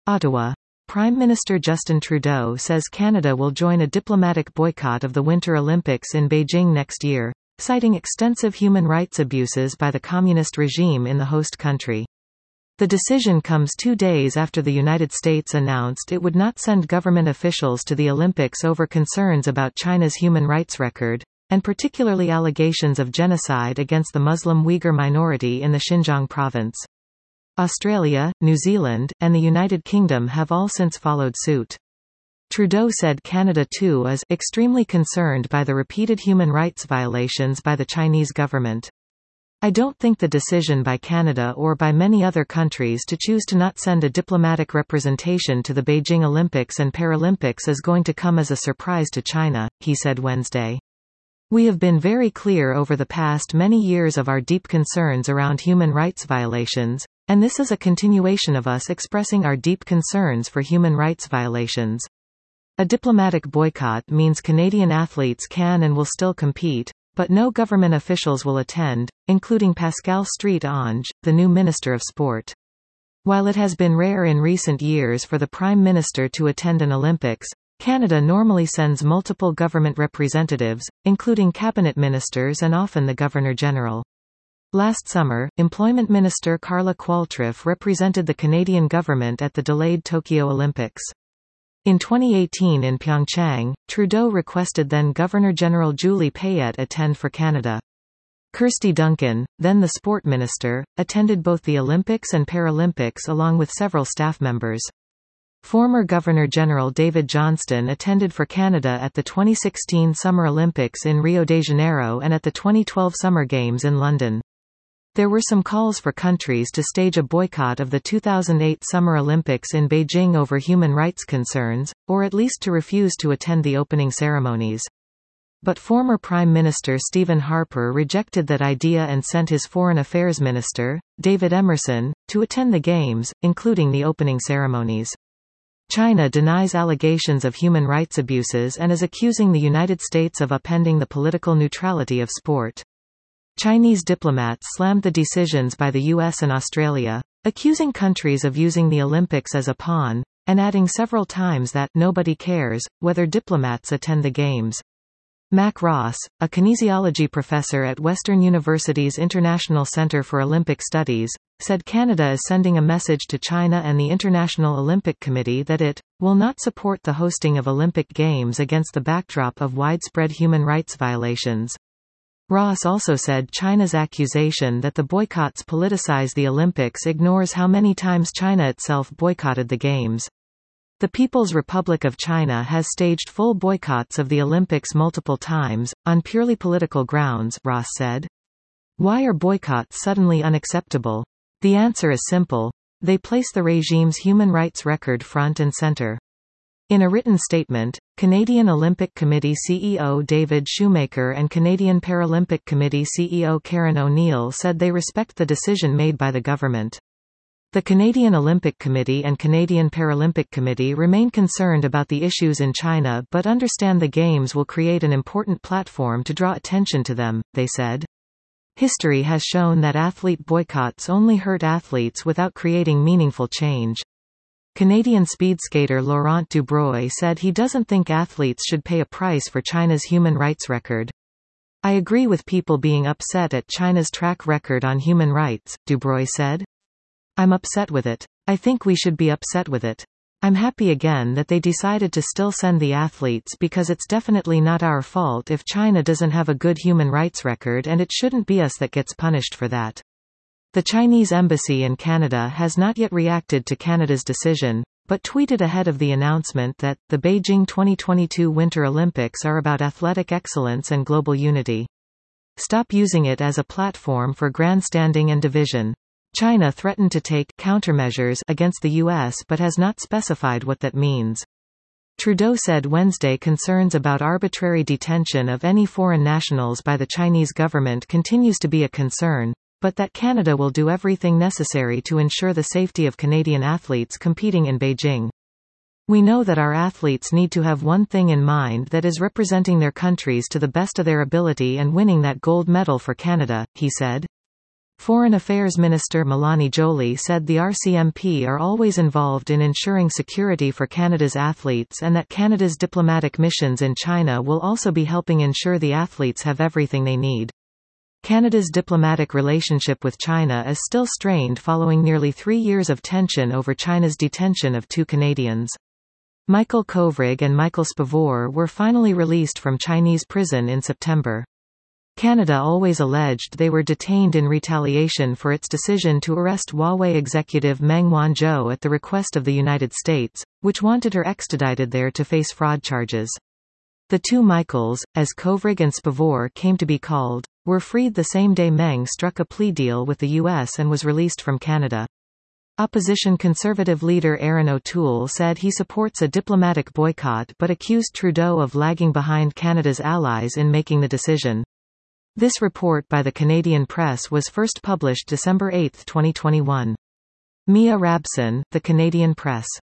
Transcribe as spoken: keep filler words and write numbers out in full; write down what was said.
Ottawa. Prime Minister Justin Trudeau says Canada will join a diplomatic boycott of the Winter Olympics in Beijing next year, citing extensive human rights abuses by the communist regime in the host country. The decision comes two days after the United States announced it would not send government officials to the Olympics over concerns about China's human rights record, and particularly allegations of genocide against the Muslim Uyghur minority in the Xinjiang province. Australia, New Zealand, and the United Kingdom have all since followed suit. Trudeau said Canada too is extremely concerned by the repeated human rights violations by the Chinese government. I don't think the decision by Canada or by many other countries to choose to not send a diplomatic representation to the Beijing Olympics and Paralympics is going to come as a surprise to China, he said Wednesday. We have been very clear over the past many years of our deep concerns around human rights violations, and this is a continuation of us expressing our deep concerns for human rights violations. A diplomatic boycott means Canadian athletes can and will still compete, but no government officials will attend, including Pascal Street-Ange, the new Minister of Sport. While it has been rare in recent years for the Prime Minister to attend an Olympics, Canada normally sends multiple government representatives, including cabinet ministers and often the Governor-General. Last summer, Employment Minister Carla Qualtriff represented the Canadian government at the delayed Tokyo Olympics. In twenty eighteen in Pyeongchang, Trudeau requested then Governor-General Julie Payette attend for Canada. Kirsty Duncan, then the Sport Minister, attended both the Olympics and Paralympics along with several staff members. Former Governor-General David Johnston attended for Canada at the twenty sixteen Summer Olympics in Rio de Janeiro and at the twenty twelve Summer Games in London. There were some calls for countries to stage a boycott of the two thousand eight Summer Olympics in Beijing over human rights concerns, or at least to refuse to attend the opening ceremonies. But former Prime Minister Stephen Harper rejected that idea and sent his Foreign Affairs Minister, David Emerson, to attend the Games, including the opening ceremonies. China denies allegations of human rights abuses and is accusing the United States of upending the political neutrality of sport. Chinese diplomats slammed the decisions by the U S and Australia, accusing countries of using the Olympics as a pawn, and adding several times that nobody cares whether diplomats attend the Games. Mac Ross, a kinesiology professor at Western University's International Center for Olympic Studies, said Canada is sending a message to China and the International Olympic Committee that it will not support the hosting of Olympic Games against the backdrop of widespread human rights violations. Ross also said China's accusation that the boycotts politicize the Olympics ignores how many times China itself boycotted the Games. The People's Republic of China has staged full boycotts of the Olympics multiple times, on purely political grounds, Ross said. Why are boycotts suddenly unacceptable? The answer is simple. They place the regime's human rights record front and center. In a written statement, Canadian Olympic Committee C E O David Shoemaker and Canadian Paralympic Committee C E O Karen O'Neill said they respect the decision made by the government. The Canadian Olympic Committee and Canadian Paralympic Committee remain concerned about the issues in China but understand the Games will create an important platform to draw attention to them, they said. History has shown that athlete boycotts only hurt athletes without creating meaningful change. Canadian speed skater Laurent Dubreuil said he doesn't think athletes should pay a price for China's human rights record. I agree with people being upset at China's track record on human rights, Dubreuil said. I'm upset with it. I think we should be upset with it. I'm happy again that they decided to still send the athletes because it's definitely not our fault if China doesn't have a good human rights record and it shouldn't be us that gets punished for that. The Chinese embassy in Canada has not yet reacted to Canada's decision, but tweeted ahead of the announcement that the Beijing twenty twenty-two Winter Olympics are about athletic excellence and global unity. Stop using it as a platform for grandstanding and division. China threatened to take countermeasures against the U S but has not specified what that means. Trudeau said Wednesday concerns about arbitrary detention of any foreign nationals by the Chinese government continues to be a concern, but that Canada will do everything necessary to ensure the safety of Canadian athletes competing in Beijing. We know that our athletes need to have one thing in mind, that is representing their countries to the best of their ability and winning that gold medal for Canada, he said. Foreign Affairs Minister Mélanie Joly said the R C M P are always involved in ensuring security for Canada's athletes and that Canada's diplomatic missions in China will also be helping ensure the athletes have everything they need. Canada's diplomatic relationship with China is still strained following nearly three years of tension over China's detention of two Canadians. Michael Kovrig and Michael Spavor were finally released from Chinese prison in September. Canada always alleged they were detained in retaliation for its decision to arrest Huawei executive Meng Wanzhou at the request of the United States, which wanted her extradited there to face fraud charges. The two Michaels, as Kovrig and Spavor came to be called, were freed the same day Meng struck a plea deal with the U S and was released from Canada. Opposition Conservative leader Aaron O'Toole said he supports a diplomatic boycott but accused Trudeau of lagging behind Canada's allies in making the decision. This report by the Canadian Press was first published December eighth twenty twenty-one. Mia Rabson, The Canadian Press.